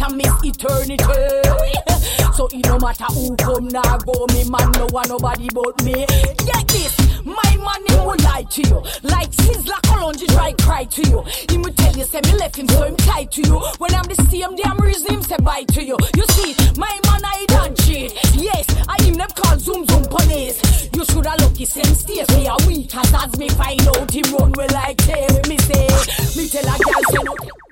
and miss eternity. So it no matter who come now go, me man no want nobody but me. Get this, my man him will lie to you. Like Sizzla Kalonji try cry to you. He will tell you say me left him so him tied to you. When I'm the same damn reason him say bye to you. You see, my man I done cheat. Yes, I him them call Zoom Zoom police. You shoulda lucky same stay me a week as me find out him run well like tail. Me say, me tell a girl say no.